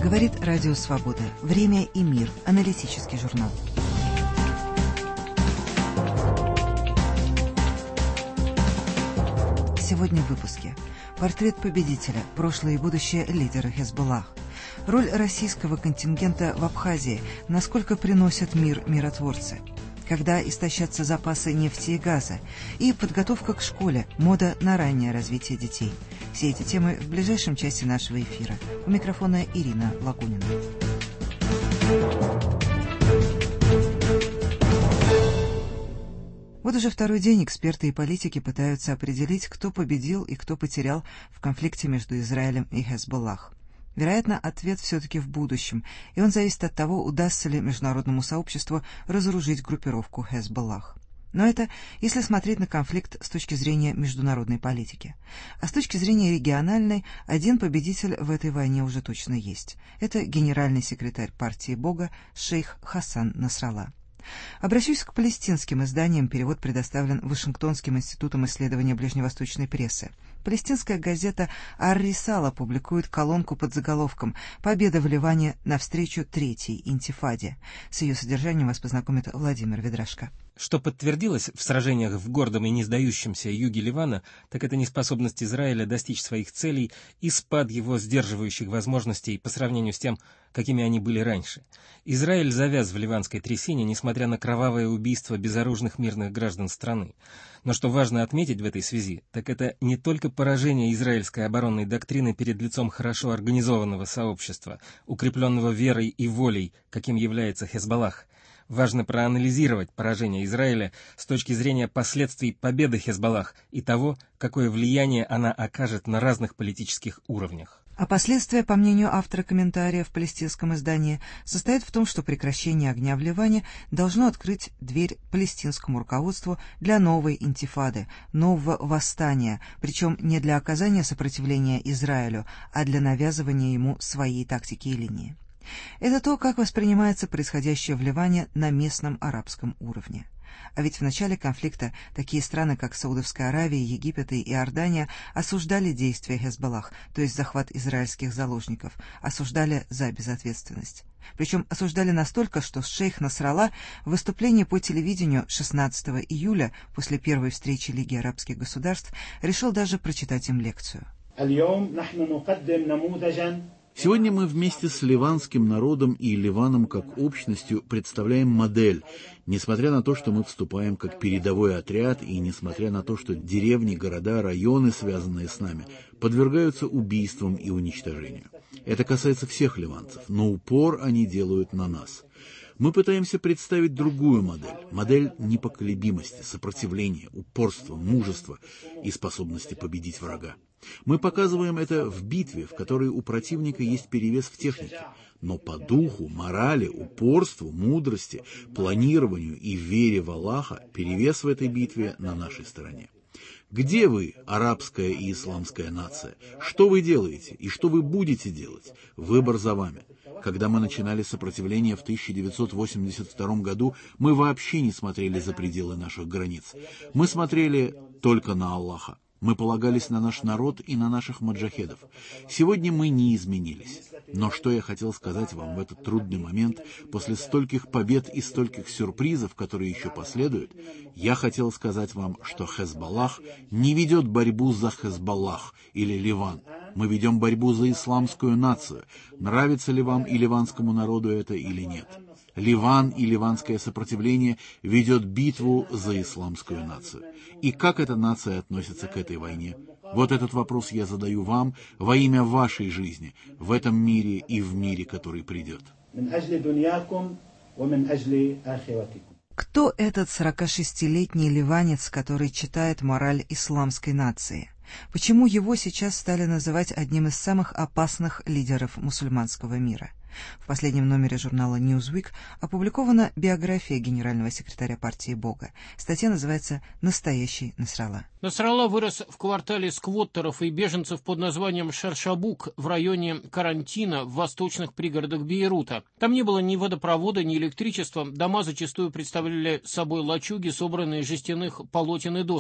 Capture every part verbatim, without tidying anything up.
Говорит Радио Свобода. Время и мир. Аналитический журнал. Сегодня в выпуске. Портрет победителя. Прошлое и будущее лидера Хезболлах. Роль российского контингента в Абхазии. Насколько приносят мир миротворцы. Когда истощатся запасы нефти и газа. И подготовка к школе. Мода на раннее развитие детей. Все эти темы в ближайшем часе нашего эфира. У микрофона Ирина Лагунина. Вот уже второй день эксперты и политики пытаются определить, кто победил и кто потерял в конфликте между Израилем и Хезболлах. Вероятно, ответ все-таки в будущем, и он зависит от того, удастся ли международному сообществу разоружить группировку Хезболлах. Но это если смотреть на конфликт с точки зрения международной политики. А с точки зрения региональной, один победитель в этой войне уже точно есть. Это генеральный секретарь партии Бога шейх Хасан Насралла. Обращусь к палестинским изданиям, перевод предоставлен Вашингтонским институтом исследования ближневосточной прессы. Палестинская газета «Ар-Рисала» публикует колонку под заголовком «Победа в Ливане навстречу Третьей интифаде». С ее содержанием вас познакомит Владимир Ведрашко. Что подтвердилось в сражениях в гордом и не сдающемся юге Ливана, так это неспособность Израиля достичь своих целей и спад его сдерживающих возможностей по сравнению с тем, какими они были раньше. Израиль завяз в ливанской трясине, несмотря на кровавое убийство безоружных мирных граждан страны. Но что важно отметить в этой связи, так это не только поражение израильской оборонной доктрины перед лицом хорошо организованного сообщества, укрепленного верой и волей, каким является Хезболлах. Важно проанализировать поражение Израиля с точки зрения последствий победы Хезболлах и того, какое влияние она окажет на разных политических уровнях. А последствия, по мнению автора комментария в палестинском издании, состоят в том, что прекращение огня в Ливане должно открыть дверь палестинскому руководству для новой интифады, нового восстания, причем не для оказания сопротивления Израилю, а для навязывания ему своей тактики и линии. Это то, как воспринимается происходящее в Ливане на местном арабском уровне. А ведь в начале конфликта такие страны, как Саудовская Аравия, Египет и Иордания, осуждали действия Хезболлах, то есть захват израильских заложников, осуждали за безответственность. Причем осуждали настолько, что шейх Насралла в выступлении по телевидению шестнадцатого июля после первой встречи Лиги арабских государств решил даже прочитать им лекцию. Сегодня мы вместе с ливанским народом и Ливаном как общностью представляем модель, несмотря на то, что мы вступаем как передовой отряд, и несмотря на то, что деревни, города, районы, связанные с нами, подвергаются убийствам и уничтожению. Это касается всех ливанцев, но упор они делают на нас. Мы пытаемся представить другую модель, модель непоколебимости, сопротивления, упорства, мужества и способности победить врага. Мы показываем это в битве, в которой у противника есть перевес в технике, но по духу, морали, упорству, мудрости, планированию и вере в Аллаха перевес в этой битве на нашей стороне. Где вы, арабская и исламская нация? Что вы делаете и что вы будете делать? Выбор за вами. Когда мы начинали сопротивление в тысяча девятьсот восемьдесят втором году, мы вообще не смотрели за пределы наших границ. Мы смотрели только на Аллаха. Мы полагались на наш народ и на наших маджахедов. Сегодня мы не изменились. Но что я хотел сказать вам в этот трудный момент, после стольких побед и стольких сюрпризов, которые еще последуют, я хотел сказать вам, что Хезболлах не ведет борьбу за Хезболлах или Ливан. Мы ведем борьбу за исламскую нацию. Нравится ли вам и ливанскому народу это или нет? Ливан и ливанское сопротивление ведет битву за исламскую нацию. И как эта нация относится к этой войне? Вот этот вопрос я задаю вам во имя вашей жизни, в этом мире и в мире, который придет. Кто этот сорокашестилетний ливанец, который читает мораль исламской нации? Почему его сейчас стали называть одним из самых опасных лидеров мусульманского мира? В последнем номере журнала Newsweek опубликована биография генерального секретаря партии Бога. Статья называется «Настоящий Насралла». Насралла вырос в квартале сквоттеров и беженцев под названием Шершабук в районе Карантина в восточных пригородах Бейрута. Там не было ни водопровода, ни электричества. Дома зачастую представляли собой лачуги, собранные из жестяных полотен и досок.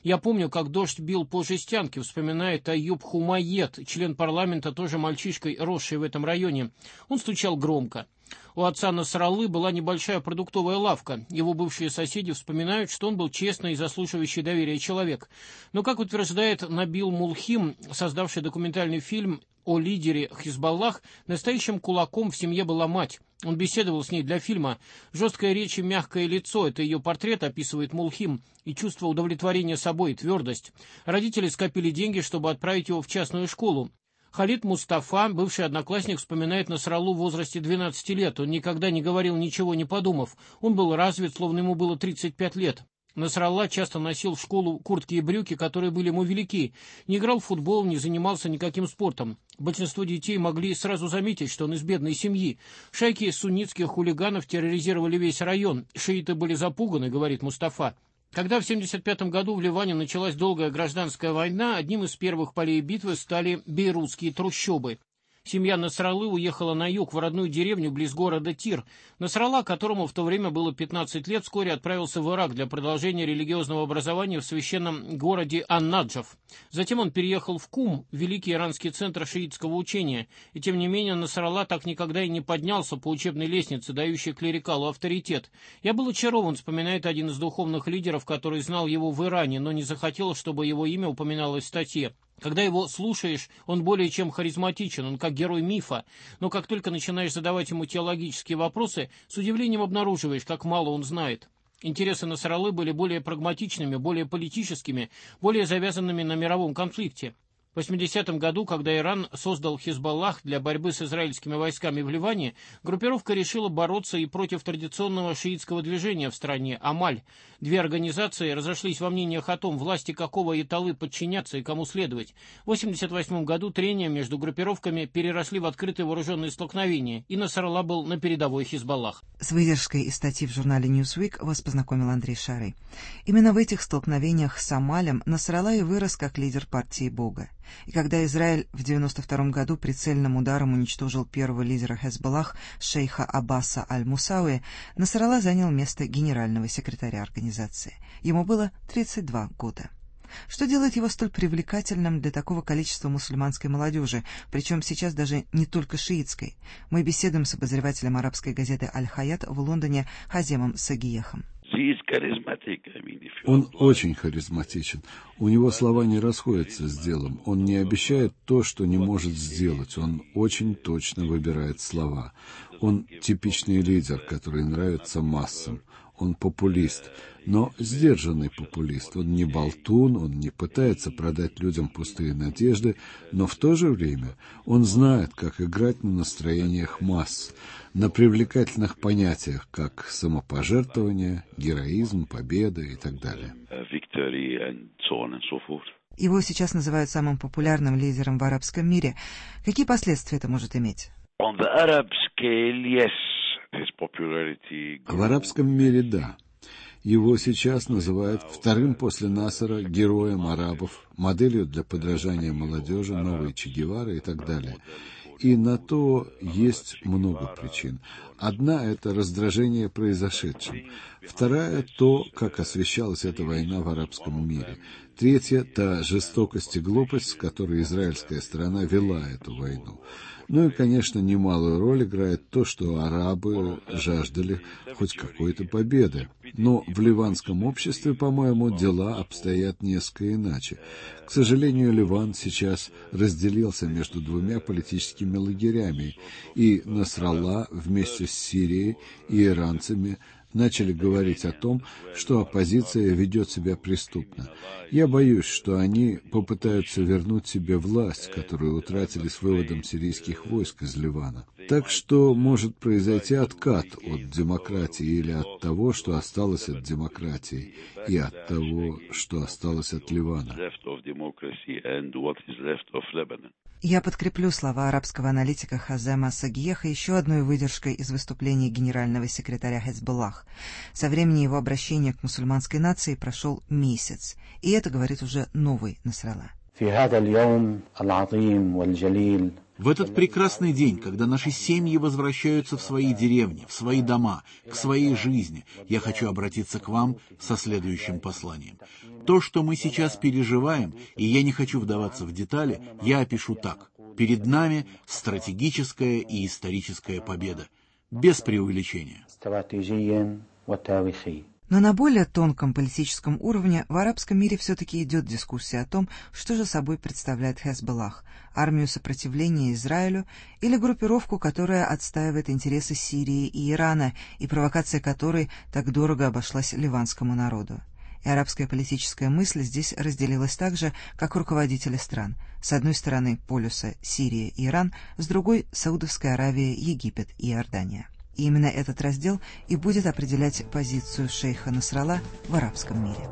Я помню, как дождь бил по жестянке, вспоминает Аюб Хумаед, член парламента, тоже мальчишкой, росший в этом районе. Он стучал громко. У отца Насраллы была небольшая продуктовая лавка. Его бывшие соседи вспоминают, что он был честный и заслуживающий доверия человек. Но, как утверждает Набил Мулхим, создавший документальный фильм о лидере Хизбаллах, настоящим кулаком в семье была мать. Он беседовал с ней для фильма. Жесткая речь и мягкое лицо — это ее портрет, описывает Мулхим, и чувство удовлетворения собой, твердость. Родители скопили деньги, чтобы отправить его в частную школу. Халид Мустафа, бывший одноклассник, вспоминает Насраллу в возрасте двенадцати лет. Он никогда не говорил ничего, не подумав. Он был развит, словно ему было тридцать пять лет. Насралла часто носил в школу куртки и брюки, которые были ему велики. Не играл в футбол, не занимался никаким спортом. Большинство детей могли сразу заметить, что он из бедной семьи. Шайки суннитских хулиганов терроризировали весь район. Шииты были запуганы, говорит Мустафа. Когда в семьдесят пятом году в Ливане началась долгая гражданская война, одним из первых полей битвы стали бейрутские трущобы. Семья Насраллы уехала на юг, в родную деревню близ города Тир. Насралла, которому в то время было пятнадцать лет, вскоре отправился в Ирак для продолжения религиозного образования в священном городе Ан-Наджаф. Затем он переехал в Кум, великий иранский центр шиитского учения. И тем не менее Насралла так никогда и не поднялся по учебной лестнице, дающей клерикалу авторитет. «Я был очарован», вспоминает один из духовных лидеров, который знал его в Иране, но не захотел, чтобы его имя упоминалось в статье. Когда его слушаешь, он более чем харизматичен, он как герой мифа, но как только начинаешь задавать ему теологические вопросы, с удивлением обнаруживаешь, как мало он знает. Интересы Насраллы были более прагматичными, более политическими, более завязанными на мировом конфликте. В восьмидесятом году, когда Иран создал Хизбаллах для борьбы с израильскими войсками в Ливане, группировка решила бороться и против традиционного шиитского движения в стране Амаль. Две организации разошлись во мнениях о том, власти какого яталы подчиняться и кому следовать. В восемьдесят восьмом году трения между группировками переросли в открытые вооруженные столкновения, и Насралла был на передовой Хизбаллах. С выдержкой из статьи в журнале Newsweek вас познакомил Андрей Шарый. Именно в этих столкновениях с Амалем Насралла и вырос как лидер партии Бога. И когда Израиль в девяносто втором году прицельным ударом уничтожил первого лидера Хезболлах, шейха Аббаса аль-Мусауи, Насралла занял место генерального секретаря организации. Ему было тридцать два года. Что делает его столь привлекательным для такого количества мусульманской молодежи, причем сейчас даже не только шиитской? Мы беседуем с обозревателем арабской газеты «Аль-Хаят» в Лондоне Хаземом Сагиехом. Он очень харизматичен. У него слова не расходятся с делом. Он не обещает то, что не может сделать. Он очень точно выбирает слова. Он типичный лидер, который нравится массам. Он популист, но сдержанный популист. Он не болтун, он не пытается продать людям пустые надежды, но в то же время он знает, как играть на настроениях масс, на привлекательных понятиях, как самопожертвование, героизм, победа и так далее. Его сейчас называют самым популярным лидером в арабском мире. Какие последствия это может иметь? В арабском мире, да. Его сейчас называют вторым после Насара героем арабов, моделью для подражания молодежи, новой Че Гевары и так далее. И на то есть много причин. Одна — это раздражение произошедшим. Вторая — то, как освещалась эта война в арабском мире. Третья — та жестокость и глупость, с которой израильская сторона вела эту войну. Ну и, конечно, немалую роль играет то, что арабы жаждали хоть какой-то победы. Но в ливанском обществе, по-моему, дела обстоят несколько иначе. К сожалению, Ливан сейчас разделился между двумя политическими лагерями, и Насралла вместе с Сирией и иранцами начали говорить о том, что оппозиция ведет себя преступно. Я боюсь, что они попытаются вернуть себе власть, которую утратили с выводом сирийских войск из Ливана. Так что может произойти откат от демократии или от того, что осталось от демократии, и от того, что осталось от Ливана. Я подкреплю слова арабского аналитика Хазема Сагиеха еще одной выдержкой из выступления генерального секретаря Хезболлах. Со времени его обращения к мусульманской нации прошел месяц, и это говорит уже новый Насралла. في هذا اليوم العظيم والجليل В этот прекрасный день, когда наши семьи возвращаются в свои деревни, в свои дома, к своей жизни, я хочу обратиться к вам со следующим посланием. То, что мы сейчас переживаем, и я не хочу вдаваться в детали, я опишу так. Перед нами стратегическая и историческая победа. Без преувеличения. Но на более тонком политическом уровне в арабском мире все-таки идет дискуссия о том, что же собой представляет Хезболлах – армию сопротивления Израилю или группировку, которая отстаивает интересы Сирии и Ирана, и провокация которой так дорого обошлась ливанскому народу. И арабская политическая мысль здесь разделилась так же, как руководители стран. С одной стороны полюса Сирия и Иран, с другой – Саудовская Аравия, Египет и Иордания. И именно этот раздел и будет определять позицию шейха Насралла в арабском мире.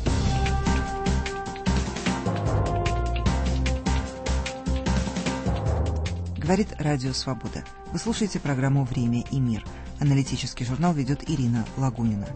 Говорит Радио Свобода. Вы слушаете программу «Время и мир». Аналитический журнал ведет Ирина Лагунина.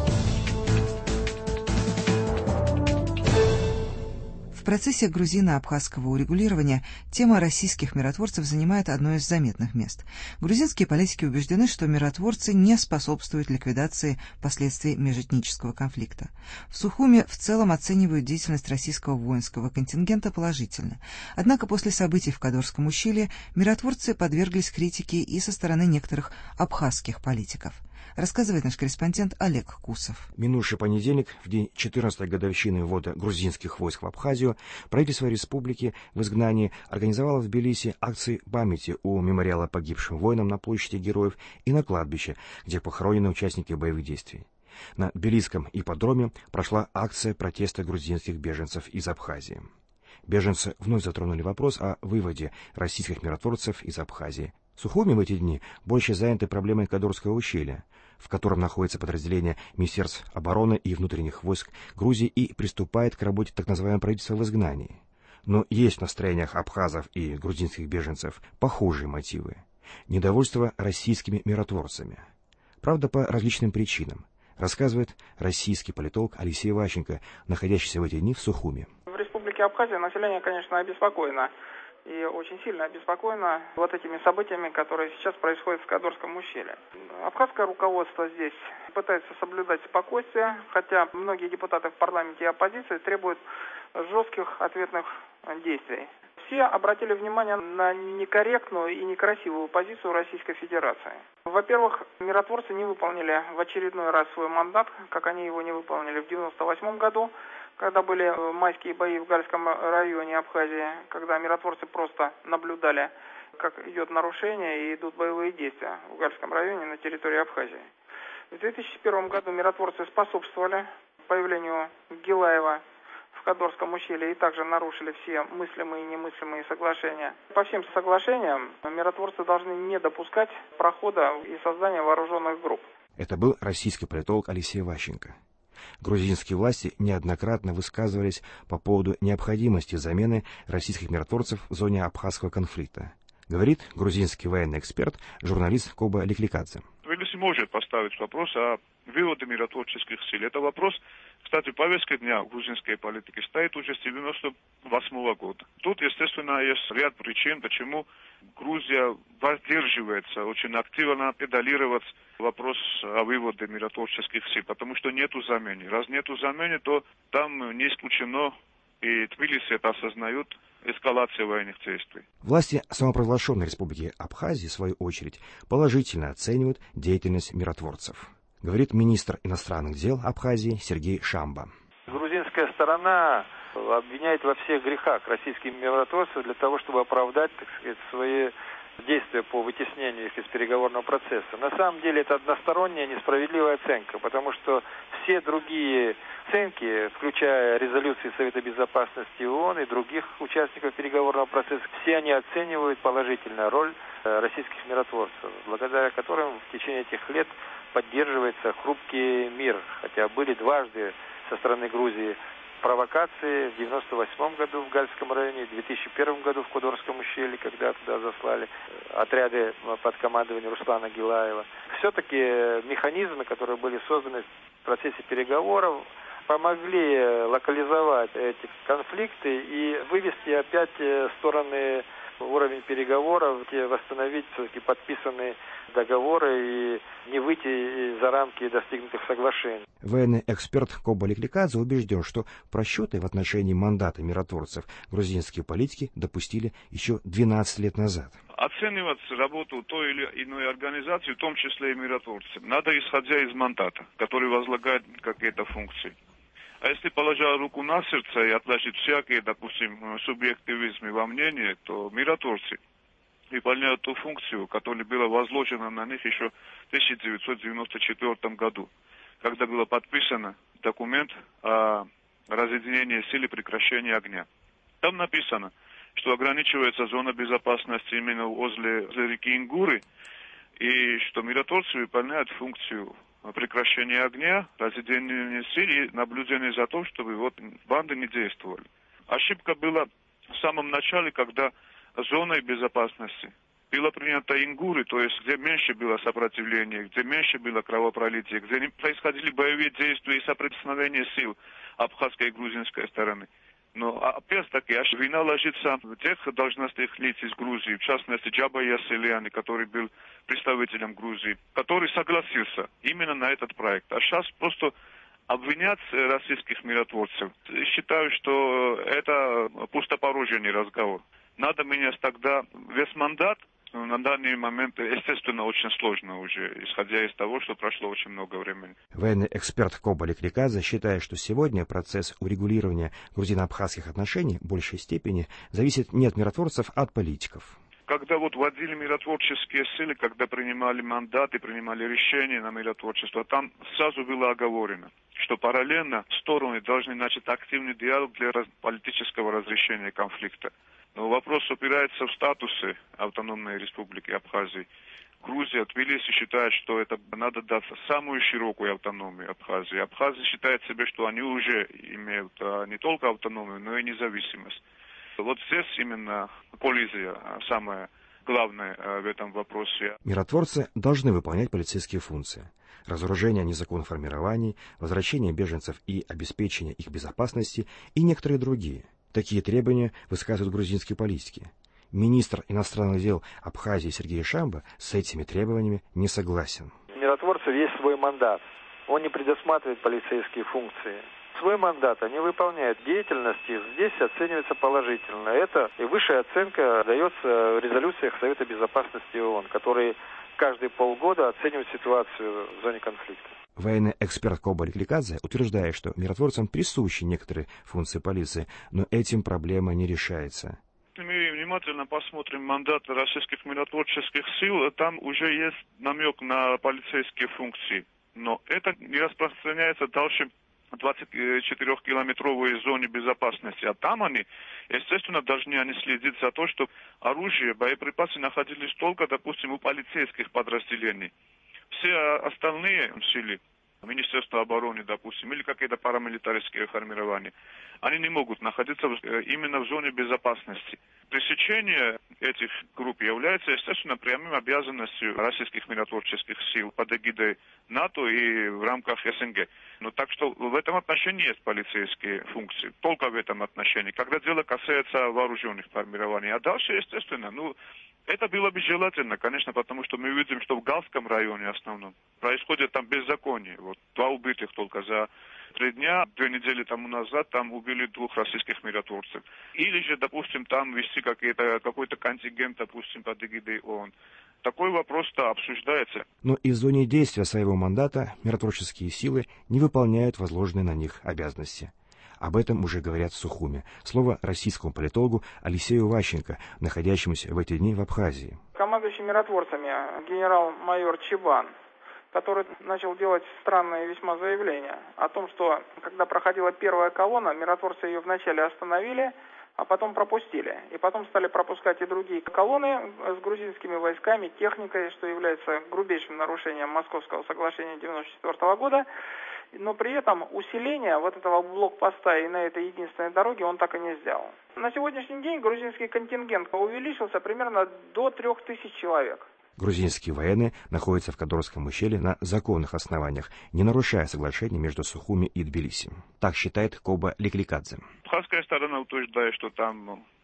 В процессе грузино-абхазского урегулирования тема российских миротворцев занимает одно из заметных мест. Грузинские политики убеждены, что миротворцы не способствуют ликвидации последствий межэтнического конфликта. В Сухуми в целом оценивают деятельность российского воинского контингента положительно. Однако после событий в Кадорском ущелье миротворцы подверглись критике и со стороны некоторых абхазских политиков. Рассказывает наш корреспондент Олег Кусов. Минувший понедельник, в день четырнадцатой годовщины ввода грузинских войск в Абхазию, правительство республики в изгнании организовало в Тбилиси акции памяти у мемориала погибшим воинам на площади Героев и на кладбище, где похоронены участники боевых действий. На Тбилисском ипподроме прошла акция протеста грузинских беженцев из Абхазии. Беженцы вновь затронули вопрос о выводе российских миротворцев из Абхазии. Сухуми в эти дни больше заняты проблемой Кадорского ущелья, в котором находится подразделение Министерств обороны и внутренних войск Грузии и приступает к работе так называемого правительства в изгнании. Но есть в настроениях абхазов и грузинских беженцев похожие мотивы. Недовольство российскими миротворцами. Правда, по различным причинам, рассказывает российский политолог Алексей Ващенко, находящийся в эти дни в Сухуми. В Республике Абхазия население, конечно, обеспокоено. И очень сильно обеспокоена вот этими событиями, которые сейчас происходят в Кадорском ущелье. Абхазское руководство здесь пытается соблюдать спокойствие, хотя многие депутаты в парламенте и оппозиции требуют жестких ответных действий. Все обратили внимание на некорректную и некрасивую позицию Российской Федерации. Во-первых, миротворцы не выполнили в очередной раз свой мандат, как они его не выполнили в девяносто восьмом году, когда были майские бои в Гальском районе Абхазии, когда миротворцы просто наблюдали, как идет нарушение и идут боевые действия в Гальском районе на территории Абхазии. В две тысячи первом году миротворцы способствовали появлению Гилаева в Кадорском ущелье и также нарушили все мыслимые и немыслимые соглашения. По всем соглашениям миротворцы должны не допускать прохода и создания вооруженных групп. Это был российский политолог Алексей Ващенко. Грузинские власти неоднократно высказывались по поводу необходимости замены российских миротворцев в зоне абхазского конфликта, говорит грузинский военный эксперт, журналист Коба Ликликадзе. Тбилиси может поставить вопрос о выводе миротворческих сил. Это вопрос, кстати, повестка дня грузинской политики стоит уже с девяносто восьмого года. Тут, естественно, есть ряд причин, почему Грузия воздерживается очень активно педалировать вопрос о выводе миротворческих сил, потому что нету замены. Раз нету замены, то там не исключено, и Тбилиси это осознают, эскалация военных действий. Власти самопровозглашенной республики Абхазии, в свою очередь, положительно оценивают деятельность миротворцев, говорит министр иностранных дел Абхазии Сергей Шамба. Грузинская сторона обвиняет во всех грехах российских миротворцев для того, чтобы оправдать, так сказать, свои действия по вытеснению их из переговорного процесса. На самом деле это односторонняя несправедливая оценка, потому что все другие оценки, включая резолюции Совета Безопасности ООН и других участников переговорного процесса, все они оценивают положительную роль российских миротворцев, благодаря которым в течение этих лет поддерживается хрупкий мир, хотя были дважды со стороны Грузии провокации в девяносто восьмом году в Гальском районе, в две тысячи первом году в Кадорском ущелье, когда туда заслали отряды под командованием Руслана Гилаева. Все-таки механизмы, которые были созданы в процессе переговоров, помогли локализовать эти конфликты и вывести опять стороны уровень переговоров, где восстановить все-таки подписанные договоры и не выйти за рамки достигнутых соглашений. Военный эксперт Коба Ликликадзе убежден, что просчеты в отношении мандата миротворцев грузинские политики допустили еще двенадцать лет назад. Оценивать работу той или иной организации, в том числе и миротворцев, надо исходя из мандата, который возлагает какие-то функции. А если положа руку на сердце и отложить всякие, допустим, субъективизмы во мнении, то миротворцы выполняют ту функцию, которая была возложена на них еще в тысяча девятьсот девяносто четвёртом году, когда был подписан документ о разъединении сил и прекращении огня. Там написано, что ограничивается зона безопасности именно возле, возле реки Ингуры, и что миротворцы выполняют функцию прекращения огня, разъединения сил и наблюдения за тем, чтобы вот банды не действовали. Ошибка была в самом начале, когда зоной безопасности было принято Ингуры, то есть где меньше было сопротивления, где меньше было кровопролития, где не происходили боевые действия и соприкосновения сил абхазской и грузинской стороны. Но опять-таки вина ложится в тех должностных лиц из Грузии, в частности Джаба Яселяни, который был представителем Грузии, который согласился именно на этот проект. А сейчас просто обвинять российских миротворцев, считаю, что это пустопорожний разговор. Надо менять тогда весь мандат. На данный момент, естественно, очень сложно уже, исходя из того, что прошло очень много времени. Военный эксперт Коба Ликликадзе считает, что сегодня процесс урегулирования грузино-абхазских отношений в большей степени зависит не от миротворцев, а от политиков. Когда вот вводили миротворческие силы, когда принимали мандаты, принимали решения на миротворчество, там сразу было оговорено, что параллельно стороны должны начать активный диалог для раз- политического разрешения конфликта. Но вопрос опирается в статусе автономной республики Абхазии. Грузия, Тбилиси считает, что это надо дать самую широкую автономию Абхазии. Абхазия считает себе, что они уже имеют а, не только автономию, но и независимость. Вот здесь именно коллизия самая главная а, в этом вопросе. Миротворцы должны выполнять полицейские функции. Разоружение незаконных формирований, возвращение беженцев и обеспечение их безопасности и некоторые другие. Такие требования высказывают грузинские политики. Министр иностранных дел Абхазии Сергей Шамба с этими требованиями не согласен. У миротворцев есть свой мандат. Он не предусматривает полицейские функции. Свой мандат они выполняют. Деятельность их здесь оценивается положительно. Это и высшая оценка дается в резолюциях Совета Безопасности ООН, которые каждые полгода оценивают ситуацию в зоне конфликта. Военный эксперт Коба Ликликадзе утверждает, что миротворцам присущи некоторые функции полиции, но этим проблема не решается. Мы внимательно посмотрим мандат российских миротворческих сил, там уже есть намек на полицейские функции, но это не распространяется дальше двадцатичетырёхкилометровой зоне безопасности, а там они, естественно, должны они следить за то, чтобы оружие, боеприпасы находились только, допустим, у полицейских подразделений. Все остальные силы, Министерство обороны, допустим, или какие-то парамилитаристские формирования, они не могут находиться именно в зоне безопасности. Пресечение этих групп является, естественно, прямым обязанностью российских миротворческих сил под эгидой НАТО и в рамках СНГ. Но так что в этом отношении есть полицейские функции, только в этом отношении, когда дело касается вооруженных формирований. А дальше, естественно, ну, это было бы желательно, конечно, потому что мы видим, что в Галском районе в основном происходит там беззаконие. Вот два убитых только за три дня, две недели тому назад там убили двух российских миротворцев. Или же, допустим, там вести какие-то, какой-то контингент, допустим, под эгидой ООН. Такой вопрос-то обсуждается. Но и в зоне действия своего мандата миротворческие силы не выполняют возложенные на них обязанности. Об этом уже говорят в Сухуме. Слово российскому политологу Алексею Ващенко, находящемуся в эти дни в Абхазии. Командующий миротворцами генерал-майор Чебан, который начал делать странные весьма заявления о том, что когда проходила первая колонна, миротворцы ее вначале остановили, а потом пропустили. И потом стали пропускать и другие колонны с грузинскими войсками, техникой, что является грубейшим нарушением Московского соглашения девяносто четвёртого года. Но при этом усиление вот этого блокпоста и на этой единственной дороге он так и не сделал. На сегодняшний день грузинский контингент увеличился примерно до трех тысяч человек. Грузинские военные находятся в Кадорском ущелье на законных основаниях, не нарушая соглашение между Сухуми и Тбилиси. Так считает Коба Ликликадзе. Абхазская сторона утверждает, что там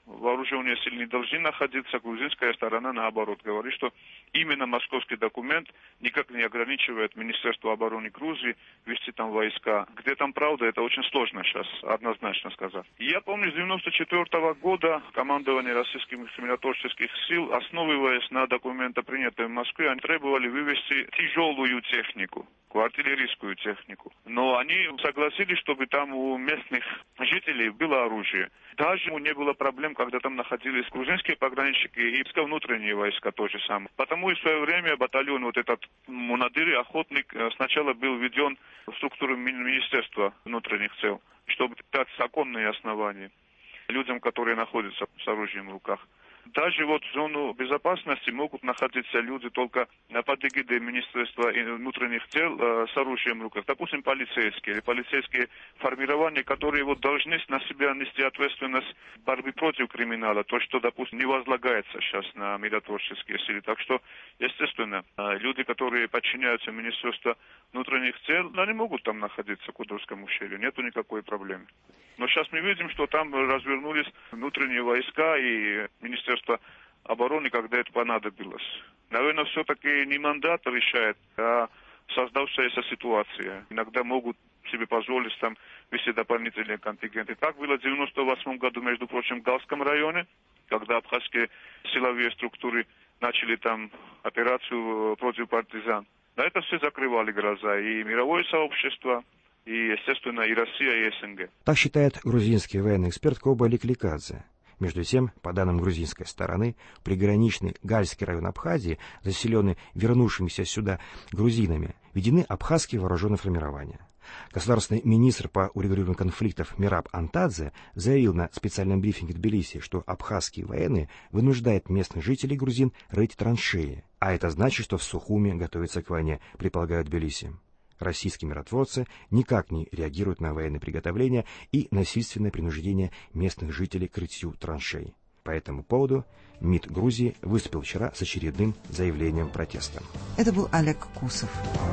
вооруженные силы не должны находиться, грузинская сторона, наоборот, говорит, что именно московский документ никак не ограничивает Министерство обороны Грузии вести там войска. Где там правда, это очень сложно сейчас однозначно сказать. Я помню, с девяносто четвёртого года командование российских миротворческих сил, основываясь на документах, принятых в Москве, они требовали вывести тяжелую технику, артиллерийскую технику. Но они согласились, чтобы там у местных жителей было оружие. Даже не было проблем, когда там находились грузинские пограничники и внутренние войска то же самое. Потому и в свое время батальон, вот этот Мунадыр, охотник, сначала был введен в структуру Министерства внутренних дел, чтобы дать законные основания людям, которые находятся с оружием в руках. Даже вот в зону безопасности могут находиться люди только под эгидой Министерства внутренних дел э, с оружием в руках. Допустим, полицейские или полицейские формирования, которые вот должны на себя нести ответственность борьбы против криминала, то, что, допустим, не возлагается сейчас на миротворческие силы. Так что, естественно, э, люди, которые подчиняются Министерству внутренних дел, они могут там находиться в Кудровском ущелье, нету никакой проблемы. Но сейчас мы видим, что там развернулись внутренние войска и Министерство обороны, когда это понадобилось. Наверное, все-таки не мандат решает, а создавшаяся ситуация. Иногда могут себе позволить там вести дополнительные контингенты. Так было в девяносто восьмом году, между прочим, в Галском районе, когда абхазские силовые структуры начали там операцию против партизан. На это все закрывали глаза. И мировое сообщество, и, естественно, и Россия, и СНГ. Так считает грузинский военный эксперт Коба Ликликадзе. Между тем, по данным грузинской стороны, приграничный Гальский район Абхазии, заселенный вернувшимися сюда грузинами, введены абхазские вооруженные формирования. Государственный министр по урегулированию конфликтов Мираб Антадзе заявил на специальном брифинге в Тбилиси, что абхазские военные вынуждают местных жителей грузин рыть траншеи, а это значит, что в Сухуми готовится к войне, предполагают Тбилиси. Российские миротворцы никак не реагируют на военные приготовления и насильственное принуждение местных жителей к рытью траншей. По этому поводу МИД Грузии выступил вчера с очередным заявлением протеста. Это был Олег Кусов.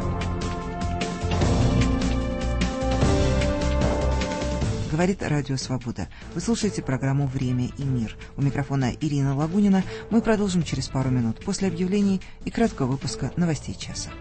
Говорит Радио Свобода. Вы слушаете программу «Время и мир». У микрофона Ирина Лагунина. Мы продолжим через пару минут после объявлений и краткого выпуска новостей часа.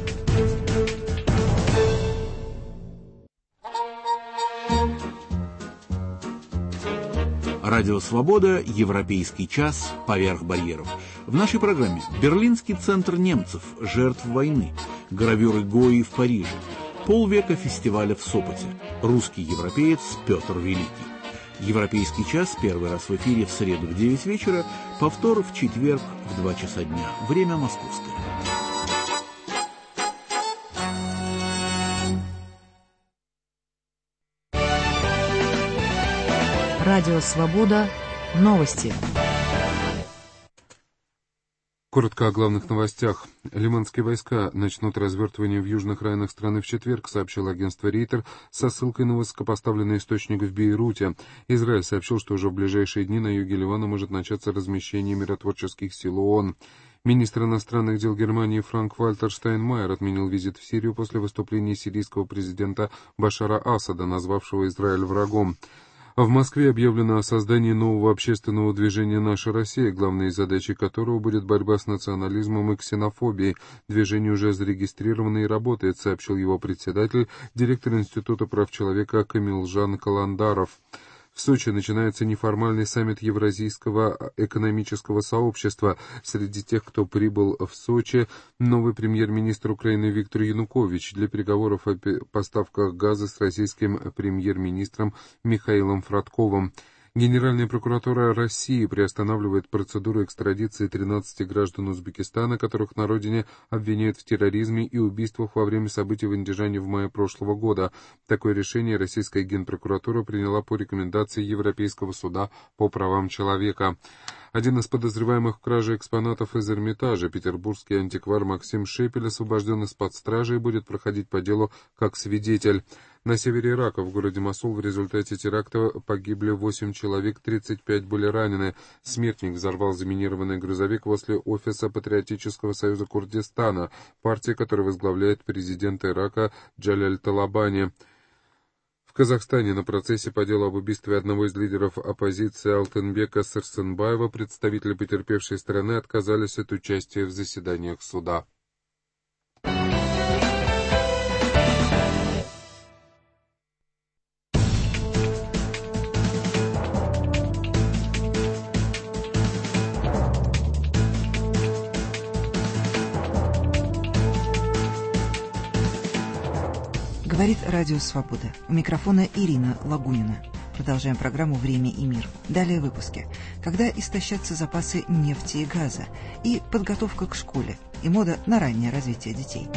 Радио «Свобода», Европейский час, поверх барьеров. В нашей программе Берлинский центр немцев, жертв войны, гравюры Гои в Париже, полвека фестиваля в Сопоте, русский европеец Петр Великий. Европейский час первый раз в эфире в среду в девять вечера, повтор в четверг в два часа дня. Время московское. Радио «Свобода». Новости. Коротко о главных новостях. Лиманские войска начнут развертывание в южных районах страны в четверг, сообщило агентство Рейтер со ссылкой на высокопоставленный источник в Бейруте. Израиль сообщил, что уже в ближайшие дни на юге Ливана может начаться размещение миротворческих сил ООН. Министр иностранных дел Германии Франк-Вальтер Штайнмайер отменил визит в Сирию после выступления сирийского президента Башара Асада, назвавшего Израиль врагом. В Москве объявлено о создании нового общественного движения «Наша Россия», главной задачей которого будет борьба с национализмом и ксенофобией. Движение уже зарегистрировано и работает, сообщил его председатель, директор Института прав человека Камилжан Каландаров. В Сочи начинается неформальный саммит Евразийского экономического сообщества. Среди тех, кто прибыл в Сочи, новый премьер-министр Украины Виктор Янукович для переговоров о поставках газа с российским премьер-министром Михаилом Фродковым. Генеральная прокуратура России приостанавливает процедуру экстрадиции тринадцати граждан Узбекистана, которых на родине обвиняют в терроризме и убийствах во время событий в Андижане в мае прошлого года. Такое решение российская генпрокуратура приняла по рекомендации Европейского суда по правам человека. Один из подозреваемых в краже экспонатов из Эрмитажа, петербургский антиквар Максим Шепель, освобожден из-под стражи и будет проходить по делу как свидетель. На севере Ирака, в городе Мосул, в результате теракта погибли восемь человек, тридцать пять были ранены. Смертник взорвал заминированный грузовик возле офиса Патриотического союза Курдистана, партия, которую возглавляет президент Ирака Джаляль Талабани. В Казахстане на процессе по делу об убийстве одного из лидеров оппозиции Алтынбека Сарсенбаева представители потерпевшей стороны отказались от участия в заседаниях суда. Говорит Радио Свобода. У микрофона Ирина Лагунина. Продолжаем программу «Время и мир». Далее выпуски. Когда истощатся запасы нефти и газа, и подготовка к школе, и мода на раннее развитие детей.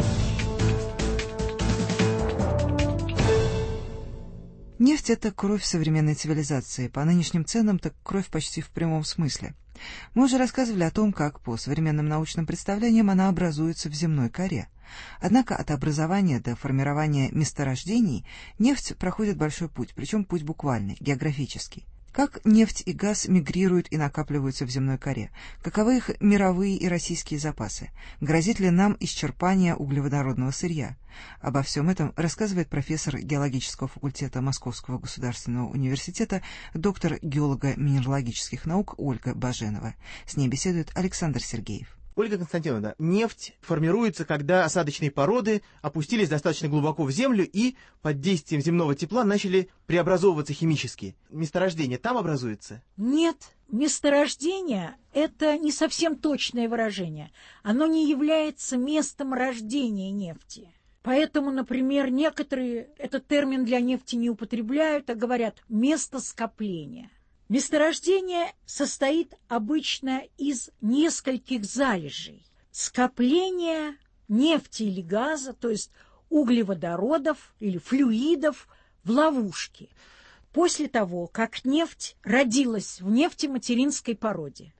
Нефть – это кровь современной цивилизации. По нынешним ценам, так кровь почти в прямом смысле. Мы уже рассказывали о том, как по современным научным представлениям она образуется в земной коре. Однако от образования до формирования месторождений нефть проходит большой путь, причем путь буквальный, географический. Как нефть и газ мигрируют и накапливаются в земной коре? Каковы их мировые и российские запасы? Грозит ли нам исчерпание углеводородного сырья? Обо всем этом рассказывает профессор геологического факультета Московского государственного университета, доктор геолого-минералогических наук Ольга Баженова. С ней беседует Александр Сергеев. Ольга Константиновна, нефть формируется, когда осадочные породы опустились достаточно глубоко в землю и под действием земного тепла начали преобразовываться химически. Месторождение там образуется? Нет, месторождение – это не совсем точное выражение. Оно не является местом рождения нефти. Поэтому, например, некоторые этот термин для нефти не употребляют, а говорят «место скопления». Месторождение состоит обычно из нескольких залежей. Скопление нефти или газа, то есть углеводородов или флюидов в ловушке. После того, как нефть родилась в нефтематеринской породе,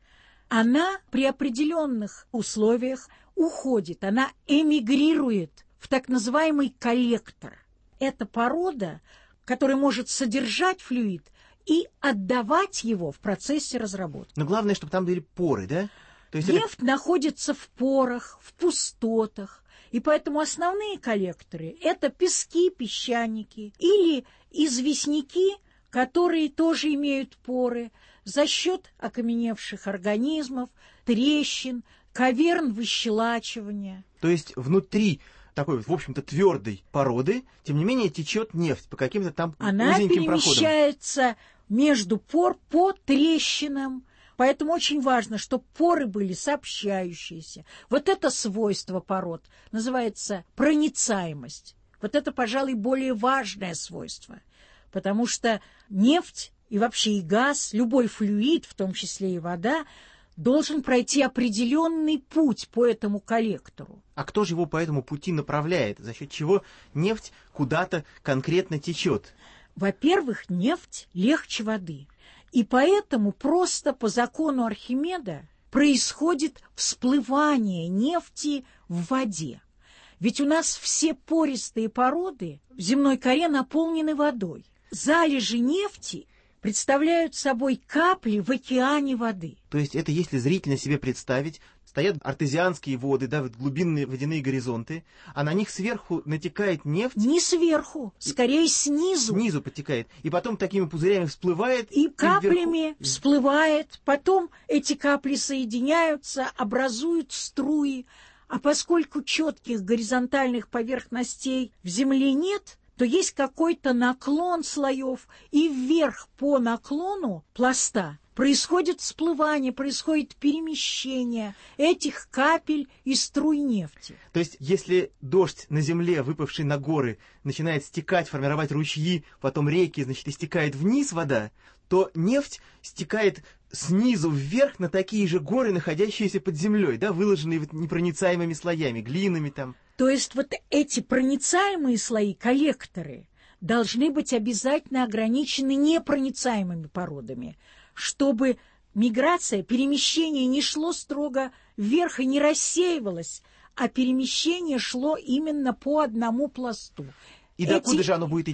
она при определенных условиях уходит, она эмигрирует в так называемый коллектор. Это порода, которая может содержать флюид и отдавать его в процессе разработки. Но главное, чтобы там были поры, да? То есть нефть это... находится в порах, в пустотах, и поэтому основные коллекторы – это пески, песчаники или известняки, которые тоже имеют поры за счет окаменевших организмов, трещин, каверн выщелачивания. То есть внутри такой, в общем-то, твердой породы, тем не менее течет нефть по каким-то там Она узеньким проходам. Она перемещается между пор по трещинам, поэтому очень важно, чтобы поры были сообщающиеся. Вот это свойство пород называется проницаемость. Вот это, пожалуй, более важное свойство, потому что нефть и вообще и газ, любой флюид, в том числе и вода, должен пройти определенный путь по этому коллектору. А кто же его по этому пути направляет? За счет чего нефть куда-то конкретно течет? Во-первых, нефть легче воды. И поэтому просто по закону Архимеда происходит всплывание нефти в воде. Ведь у нас все пористые породы в земной коре наполнены водой. Залежи нефти представляют собой капли в океане воды. То есть это, если зрительно себе представить, стоят артезианские воды, да, вот глубинные водяные горизонты, а на них сверху натекает нефть. Не сверху, скорее снизу. Снизу потекает, и потом такими пузырями всплывает. И, и каплями вверху всплывает, потом эти капли соединяются, образуют струи. А поскольку четких горизонтальных поверхностей в земле нет, то есть какой-то наклон слоев, и вверх по наклону пласта происходит всплывание, происходит перемещение этих капель и струй нефти. То есть, если дождь на земле, выпавший на горы, начинает стекать, формировать ручьи, потом реки, значит, истекает вниз вода, то нефть стекает снизу вверх на такие же горы, находящиеся под землей, да, выложенные вот непроницаемыми слоями, глинами там. То есть вот эти проницаемые слои, коллекторы, должны быть обязательно ограничены непроницаемыми породами, чтобы миграция, перемещение не шло строго вверх и не рассеивалось, а перемещение шло именно по одному пласту. И Эти... докуда же оно будет идти?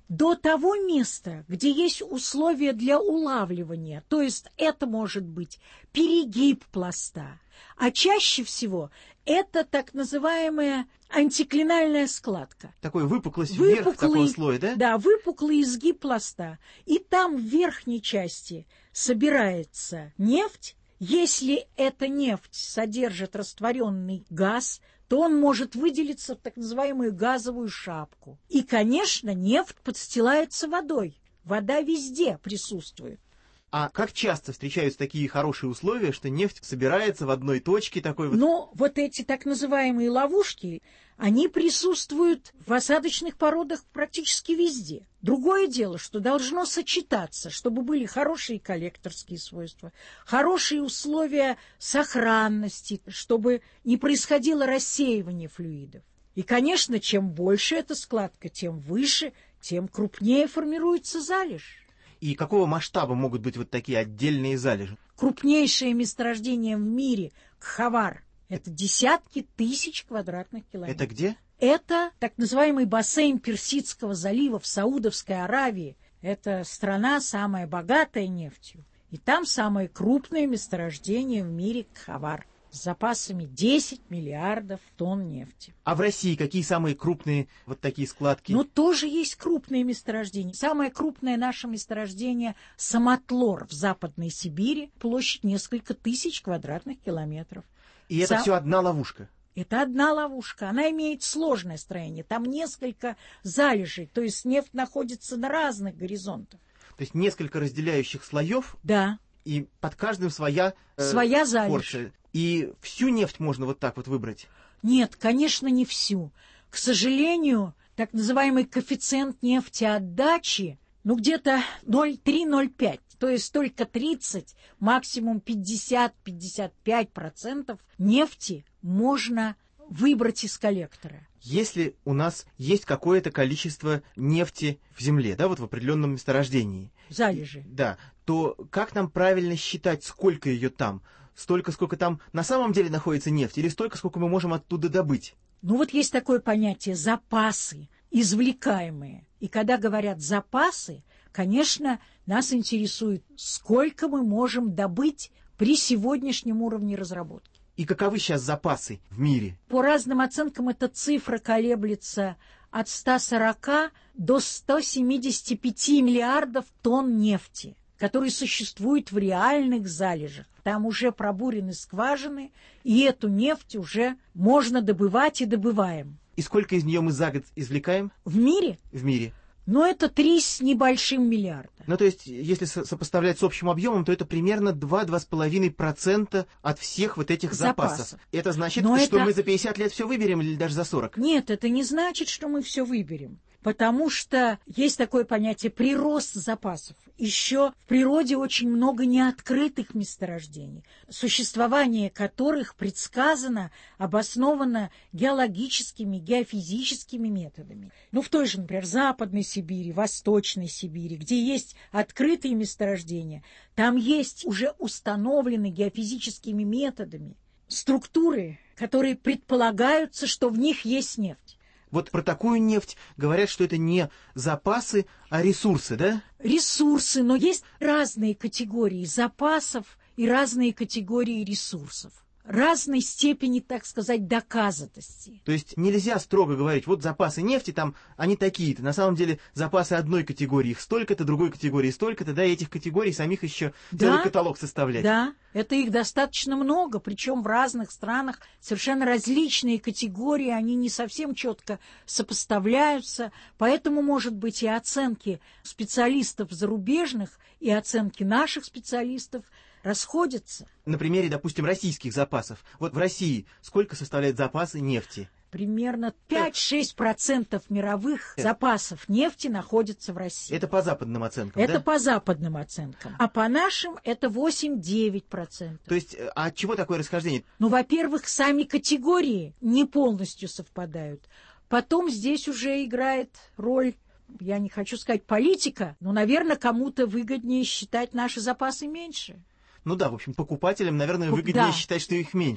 до того места, где есть условия для улавливания. То есть это может быть перегиб пласта. А чаще всего это так называемая антиклинальная складка. Такой выпуклость вверх такого слоя, да? Да, выпуклый изгиб пласта. И там в верхней части собирается нефть. Если эта нефть содержит растворенный газ, то он может выделиться в так называемую газовую шапку. И, конечно, нефть подстилается водой. Вода везде присутствует. А как часто встречаются такие хорошие условия, что нефть собирается в одной точке такой вот? Но вот эти так называемые ловушки, они присутствуют в осадочных породах практически везде. Другое дело, что должно сочетаться, чтобы были хорошие коллекторские свойства, хорошие условия сохранности, чтобы не происходило рассеивание флюидов. И, конечно, чем больше эта складка, тем выше, тем крупнее формируется залежь. И какого масштаба могут быть вот такие отдельные залежи? Крупнейшее месторождение в мире — Кхавар. Это десятки тысяч квадратных километров. Это где? Это так называемый бассейн Персидского залива в Саудовской Аравии. Это страна самая богатая нефтью. И там самое крупное месторождение в мире — Кхавар. С запасами десять миллиардов тонн нефти. А в России какие самые крупные вот такие складки? Ну, тоже есть крупные месторождения. Самое крупное наше месторождение — Самотлор в Западной Сибири. Площадь несколько тысяч квадратных километров. И это Сам... все одна ловушка? Это одна ловушка. Она имеет сложное строение. Там несколько залежей. То есть нефть находится на разных горизонтах. То есть несколько разделяющих слоев? Да. И под каждым своя... Э, своя залежь. Порция. И всю нефть можно вот так вот выбрать? Нет, конечно, не всю. К сожалению, так называемый коэффициент нефтеотдачи, ну, где-то ноль целых три - ноль целых пять. То есть только тридцать, максимум пятьдесят - пятьдесят пять процентов нефти можно выбрать из коллектора. Если у нас есть какое-то количество нефти в земле, да, вот в определенном месторождении. Залежи. Да, то как нам правильно считать, сколько ее там? Столько, сколько там на самом деле находится нефть, или столько, сколько мы можем оттуда добыть? Ну вот есть такое понятие запасы, извлекаемые. И когда говорят запасы, конечно, нас интересует, сколько мы можем добыть при сегодняшнем уровне разработки. И каковы сейчас запасы в мире? По разным оценкам эта цифра колеблется от ста сорока до ста семидесяти пяти миллиардов тонн нефти, которые существуют в реальных залежах. Там уже пробурены скважины, и эту нефть уже можно добывать и добываем. И сколько из нее мы за год извлекаем? В мире? В мире. Ну, это три с небольшим миллиарда. Ну, то есть, если сопоставлять с общим объемом, то это примерно два - два с половиной процента от всех вот этих запасов. запасов. Это значит, Но что это... мы за пятьдесят лет все выберем или даже за сорок? Нет, это не значит, что мы все выберем. Потому что есть такое понятие прирост запасов. Еще в природе очень много неоткрытых месторождений, существование которых предсказано, обосновано геологическими, геофизическими методами. Ну, в той же, например, Западной Сибири, Восточной Сибири, где есть открытые месторождения, там есть уже установлены геофизическими методами структуры, которые предполагаются, что в них есть нефть. Вот про такую нефть говорят, что это не запасы, а ресурсы, да? Ресурсы, но есть разные категории запасов и разные категории ресурсов. Разной степени, так сказать, доказанности. То есть нельзя строго говорить, вот запасы нефти там, они такие-то. На самом деле запасы одной категории, их столько-то, другой категории столько-то, да, и этих категорий самих еще да, целый каталог составлять. Да, это их достаточно много, причем в разных странах совершенно различные категории, они не совсем четко сопоставляются, поэтому, может быть, и оценки специалистов зарубежных, и оценки наших специалистов расходятся. На примере, допустим, российских запасов. Вот в России сколько составляют запасы нефти? Примерно пять-шесть процентов мировых это... запасов нефти находятся в России. Это по западным оценкам, Это да? по западным оценкам. А по нашим это восемь-девять процентов. То есть, а от чего такое расхождение? Ну, во-первых, сами категории не полностью совпадают. Потом здесь уже играет роль, я не хочу сказать политика, но, наверное, кому-то выгоднее считать наши запасы меньше. Ну да, в общем, покупателям, наверное, выгоднее да. считать, что их меньше.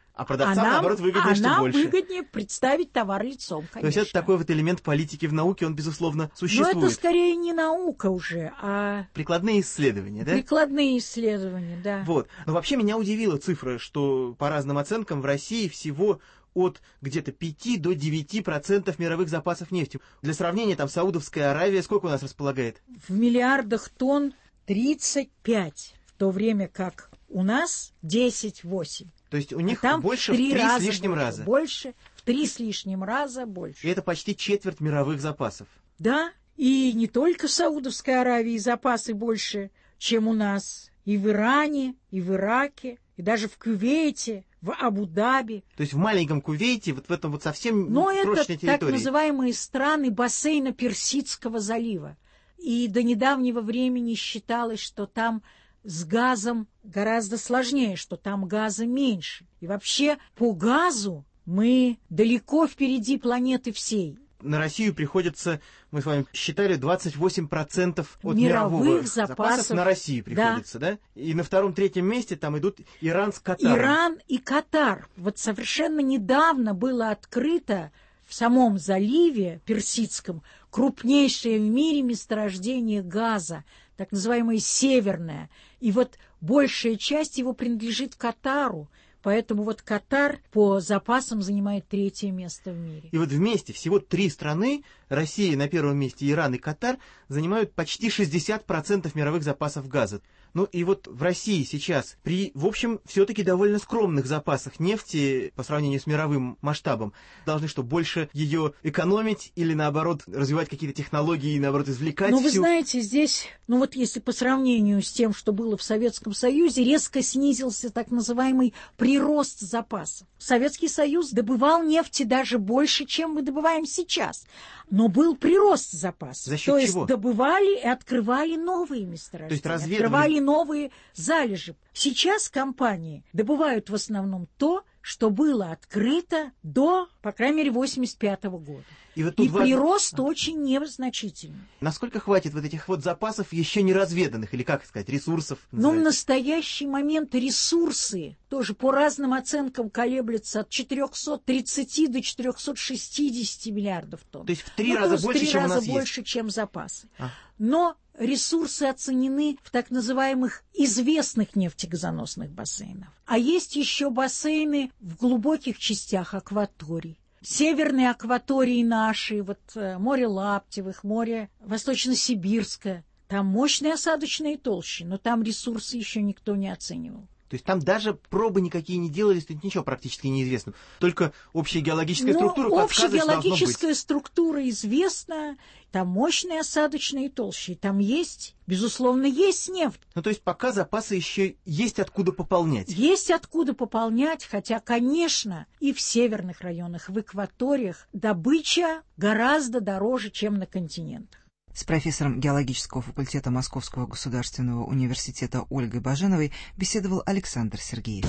А продавцам, а нам, наоборот, выгоднее, а что нам больше. выгоднее представить товар лицом, конечно. То есть это такой вот элемент политики в науке, он, безусловно, существует. Но это скорее не наука уже, а... Прикладные исследования, да? Прикладные исследования, да. Вот. Но вообще меня удивила цифра, что по разным оценкам в России всего от где-то пяти до девяти процентов мировых запасов нефти. Для сравнения, там Саудовская Аравия сколько у нас располагает? В миллиардах тонн тридцать пять, в то время как у нас десять-восемь. То есть у них а там больше в три, в три раза с лишним больше, раза. Больше, в три с лишним раза больше. И это почти четверть мировых запасов. Да, и не только в Саудовской Аравии запасы больше, чем у нас. И в Иране, и в Ираке, и даже в Кувейте, в Абу-Даби. То есть в маленьком Кувейте, вот в этом вот совсем Но крошечной это территории. так называемые страны бассейна Персидского залива. И до недавнего времени считалось, что там с газом гораздо сложнее, что там газа меньше. И вообще по газу мы далеко впереди планеты всей. На Россию приходится, мы с вами считали, двадцать восемь процентов от мировых мировых запасов, запасов на Россию приходится, да. да? И на втором-третьем месте там идут Иран с Катаром. Иран и Катар. Вот совершенно недавно было открыто в самом заливе Персидском крупнейшее в мире месторождение газа, так называемое северное. И вот большая часть его принадлежит Катару. Поэтому вот Катар по запасам занимает третье место в мире. И вот вместе всего три страны, Россия на первом месте, Иран и Катар, занимают почти шестьдесят процентов мировых запасов газа. Ну и вот в России сейчас при, в общем, все-таки довольно скромных запасах нефти по сравнению с мировым масштабом, должны что, больше ее экономить или наоборот развивать какие-то технологии и наоборот извлекать Ну всю... вы знаете, здесь, ну вот если по сравнению с тем, что было в Советском Союзе, резко снизился так называемый прирост запасов. Советский Союз добывал нефти даже больше, чем мы добываем сейчас. Но был прирост запасов. За счет То есть чего? добывали и открывали новые месторождения. То есть разведывали... Открывали новые залежи. Сейчас компании добывают в основном то, что было открыто до, по крайней мере, восемьдесят пятого года. И, вот и важно... прирост очень незначительный. Насколько хватит вот этих вот запасов еще не разведанных, или как сказать, ресурсов? Но в настоящий момент ресурсы тоже по разным оценкам колеблются от четырехсот тридцати до четырехсот шестидесяти миллиардов тонн. То есть в три ну, раза то больше, в три чем раза у нас больше, есть. чем запасы. А. Но ресурсы оценены в так называемых известных нефтегазоносных бассейнах. А есть еще бассейны в глубоких частях акваторий. Северные акватории наши, вот море Лаптевых, море Восточно-Сибирское. Там мощные осадочные толщи, но там ресурсы еще никто не оценивал. То есть там даже пробы никакие не делались, тут ничего практически неизвестно. Только общая геологическая ну, структура подсказывает, что должно быть. Общая геологическая структура известна, там мощные осадочные толщи, там есть, безусловно, есть нефть. Ну, то есть пока запасы еще есть откуда пополнять. Есть откуда пополнять, хотя, конечно, и в северных районах, в экваториях добыча гораздо дороже, чем на континентах. С профессором геологического факультета Московского государственного университета Ольгой Баженовой беседовал Александр Сергеев.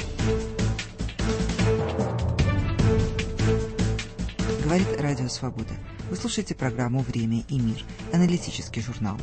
Говорит Радио Свобода. Вы слушаете программу «Время и мир», аналитический журнал.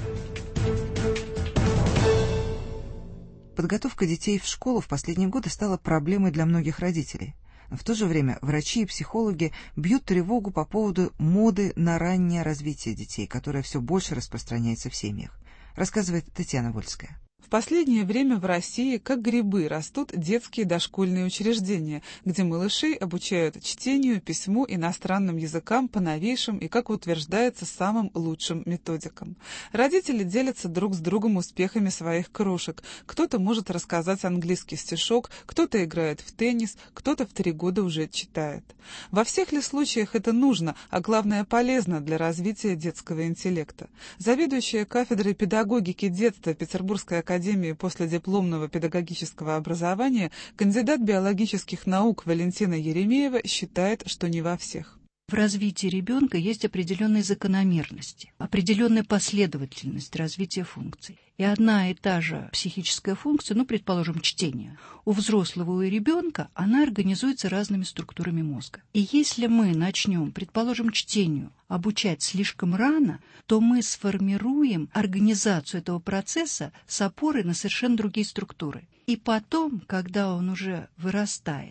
Подготовка детей в школу в последние годы стала проблемой для многих родителей. В то же время врачи и психологи бьют тревогу по поводу моды на раннее развитие детей, которая все больше распространяется в семьях, рассказывает Татьяна Вольская. В последнее время в России, как грибы, растут детские дошкольные учреждения, где малышей обучают чтению, письму, иностранным языкам по новейшим и, как утверждается, самым лучшим методикам. Родители делятся друг с другом успехами своих кружек. Кто-то может рассказать английский стишок, кто-то играет в теннис, кто-то в три года уже читает. Во всех ли случаях это нужно, а главное полезно для развития детского интеллекта? Заведующая кафедрой педагогики детства Петербургской академии Академии последипломного педагогического образования, кандидат биологических наук Валентина Еремеева считает, что не во всех. В развитии ребенка есть определенные закономерности, определенная последовательность развития функций. И одна и та же психическая функция, ну, предположим, чтение, у взрослого и ребенка она организуется разными структурами мозга. И если мы начнем, предположим, чтению обучать слишком рано, то мы сформируем организацию этого процесса с опорой на совершенно другие структуры. И потом, когда он уже вырастает,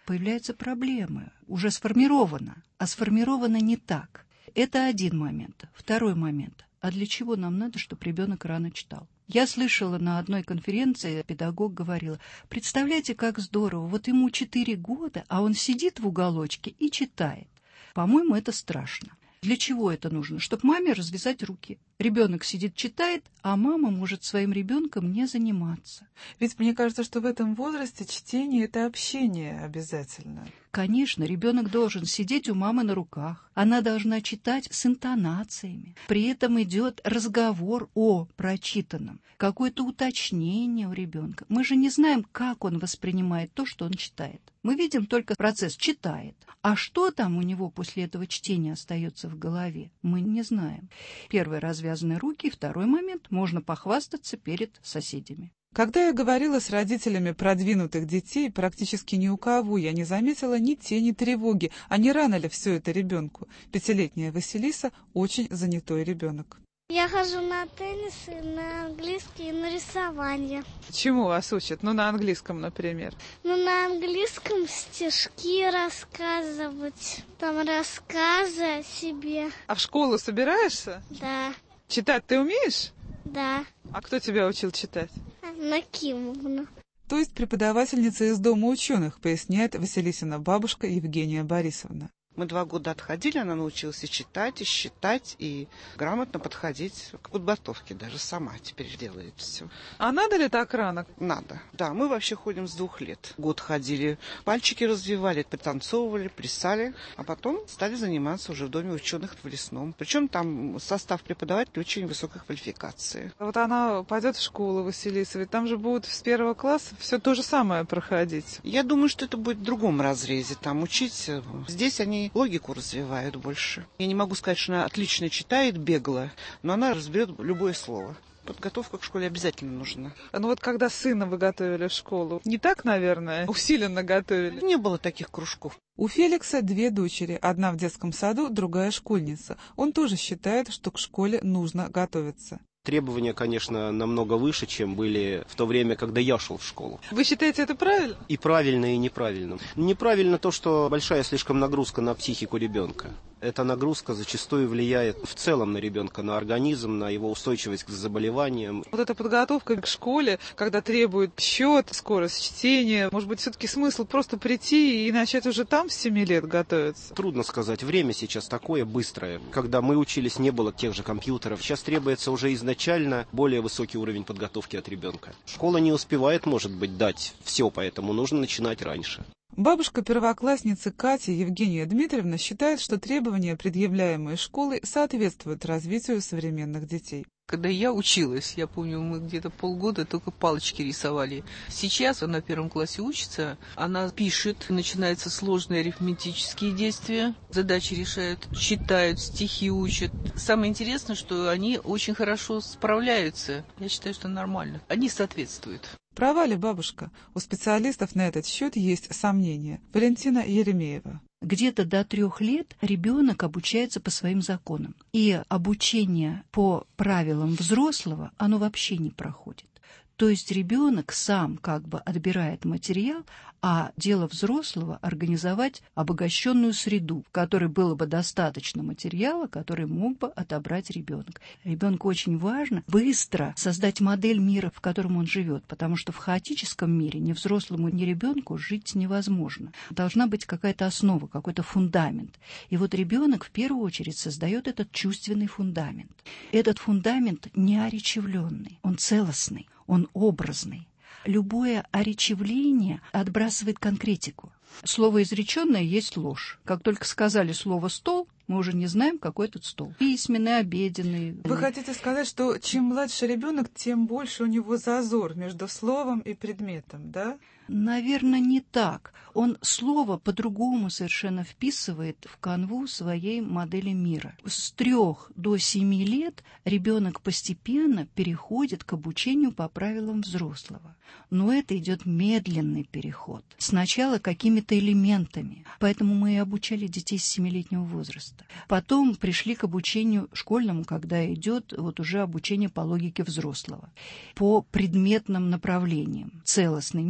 появляются проблемы. Уже сформировано, а сформировано не так. Это один момент. Второй момент. А для чего нам надо, чтобы ребенок рано читал? Я слышала на одной конференции, педагог говорила, представляете, как здорово, вот ему четыре года, а он сидит в уголочке и читает. По-моему, это страшно. Для чего это нужно? Чтобы маме развязать руки. Ребенок сидит, читает, а мама может своим ребенком не заниматься. Ведь мне кажется, что в этом возрасте чтение — это общение обязательно. Конечно, ребенок должен сидеть у мамы на руках. Она должна читать с интонациями. При этом идет разговор о прочитанном, какое-то уточнение у ребенка. Мы же не знаем, как он воспринимает то, что он читает. Мы видим только процесс «читает». А что там у него после этого чтения остается в голове, мы не знаем. Первый — развязаны руки, второй момент — можно похвастаться перед соседями. Когда я говорила с родителями продвинутых детей, практически ни у кого я не заметила ни тени тревоги, а не рано ли все это ребенку. Пятилетняя Василиса очень занятой ребенок. Я хожу на теннис, и на английский, и на рисование. Чему вас учат? Ну, на английском, например. Ну, на английском стишки рассказывать, там рассказы о себе. А в школу собираешься? Да. Читать ты умеешь? Да. А кто тебя учил читать? Накимовна. То есть преподавательница из Дома ученых, поясняет Василисина бабушка Евгения Борисовна. Мы два года отходили, она научилась и читать, и считать, и грамотно подходить к подготовке. Даже сама теперь делает все. А надо ли так рано? Надо. Да, мы вообще ходим с двух лет. Год ходили, пальчики развивали, пританцовывали, плясали, а потом стали заниматься уже в Доме ученых в Лесном. Причем там состав преподавателей очень высокой квалификации. Вот она пойдет в школу, Василиса, ведь там же будут с первого класса все то же самое проходить. Я думаю, что это будет в другом разрезе. Там учить. Здесь они логику развивают больше. Я не могу сказать, что она отлично читает, бегло, но она разберет любое слово. Подготовка к школе обязательно нужна. Ну вот когда сына вы готовили в школу, не так, наверное, усиленно готовили? Не было таких кружков. У Феликса две дочери, одна в детском саду, другая школьница. Он тоже считает, что к школе нужно готовиться. Требования, конечно, намного выше, чем были в то время, когда я шел в школу. Вы считаете это правильно? И правильно, и неправильно. Неправильно то, что большая слишком нагрузка на психику ребенка. Эта нагрузка зачастую влияет в целом на ребенка, на организм, на его устойчивость к заболеваниям. Вот эта подготовка к школе, когда требует счет, скорость чтения, может быть, все-таки смысл просто прийти и начать уже там с семи лет готовиться? Трудно сказать. Время сейчас такое быстрое. Когда мы учились, не было тех же компьютеров. Сейчас требуется уже изначально более высокий уровень подготовки от ребенка. Школа не успевает, может быть, дать все, поэтому нужно начинать раньше. Бабушка первоклассницы Кати, Евгения Дмитриевна, считает, что требования, предъявляемые школой, соответствуют развитию современных детей. Когда я училась, я помню, мы где-то полгода только палочки рисовали. Сейчас она в первом классе учится, она пишет, начинаются сложные арифметические действия, задачи решают, читают, стихи учат. Самое интересное, что они очень хорошо справляются. Я считаю, что нормально. Они соответствуют. Права ли бабушка? У специалистов на этот счет есть сомнения. Валентина Еремеева. Где-то до трех лет ребенок обучается по своим законам. И обучение по правилам взрослого, оно вообще не проходит. То есть ребенок сам как бы отбирает материал, а дело взрослого — организовать обогащенную среду, в которой было бы достаточно материала, который мог бы отобрать ребенок. Ребенку очень важно быстро создать модель мира, в котором он живет, потому что в хаотическом мире ни взрослому, ни ребенку жить невозможно. Должна быть какая-то основа, какой-то фундамент. И вот ребенок в первую очередь создает этот чувственный фундамент. Этот фундамент не оречевленный, он целостный. Он образный. Любое оречевление отбрасывает конкретику. Слово изреченное есть ложь. Как только сказали слово «стол», мы уже не знаем, какой этот стол. Письменный, обеденный. Вы хотите сказать, что чем младше ребенок, тем больше у него зазор между словом и предметом, да? Наверное, не так. Он слово по-другому совершенно вписывает в канву своей модели мира. С трех до семи лет ребенок постепенно переходит к обучению по правилам взрослого. Но это идет медленный переход. Сначала какими-то элементами. Поэтому мы и обучали детей с семилетнего возраста. Потом пришли к обучению школьному, когда идет вот уже обучение по логике взрослого. По предметным направлениям. Целостный мир делится